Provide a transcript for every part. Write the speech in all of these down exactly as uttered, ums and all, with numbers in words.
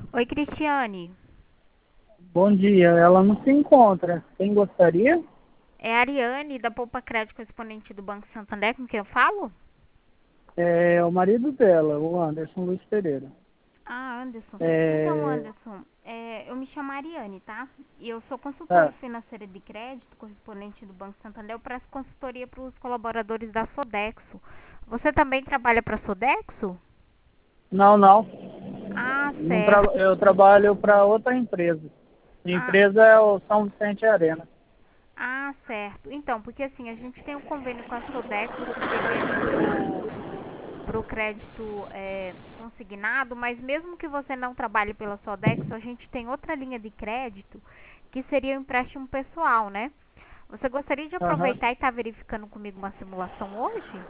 Oi, Cristiane. Bom dia, ela não se encontra. Quem gostaria? É a Ariane da Poupa Crédito Correspondente do Banco Santander com quem eu falo? É o marido dela, o Anderson Luiz Pereira. Ah, Anderson. Então, É, Anderson, é, eu me chamo Ariane, tá? E eu sou consultora tá. financeira de crédito, correspondente do Banco Santander. Eu presto consultoria para os colaboradores da Sodexo. Você também trabalha para a Sodexo? Não, não. Ah, Não tra- certo. Eu trabalho para outra empresa. A Ah, empresa é o São Vicente Arena. ah, certo. Então, porque assim, a gente tem um convênio com a Sodexo que seria ali pro para o crédito é, consignado, mas mesmo que você não trabalhe pela Sodexo, a gente tem outra linha de crédito que seria o empréstimo pessoal, né? Você gostaria de Aham. aproveitar e estar verificando comigo uma simulação hoje?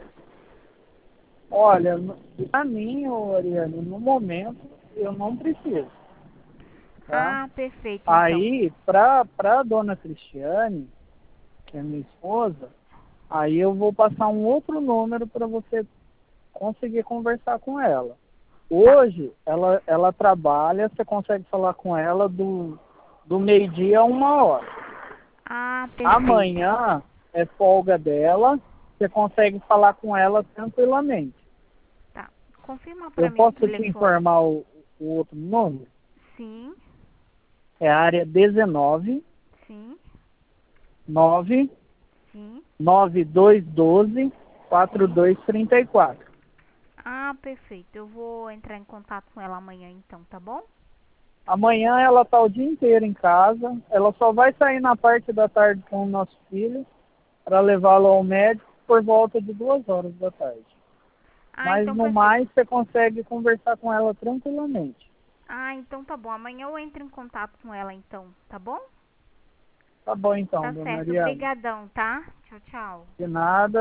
Olha, para mim, ô, Ariane, no momento eu não preciso, tá? Ah, perfeito, então. Aí, para a dona Cristiane, que é minha esposa, aí eu vou passar um outro número para você conseguir conversar com ela. Tá. Hoje, ela, ela trabalha, você consegue falar com ela do, do meio-dia a uma hora. Ah, perfeito. Amanhã é folga dela, você consegue falar com ela tranquilamente. Tá. Confirma para Eu mim o posso te telefone. informar o, o outro número? Sim, É a área dezenove, sim, nove, sim, nove dois um dois, quatro sim. dois três quatro. Ah, perfeito. Eu vou entrar em contato com ela amanhã então, tá bom? Amanhã ela está o dia inteiro em casa, ela só vai sair na parte da tarde com o nosso filho, para levá-lo ao médico por volta de duas horas da tarde. Ah, Mas então no perfeito. mais você consegue conversar com ela tranquilamente. Ah, então tá bom. Amanhã eu entro em contato com ela então, tá bom? Tá bom então, Tá dona certo. Ariane. Obrigadão, tá? Tchau, tchau. De nada.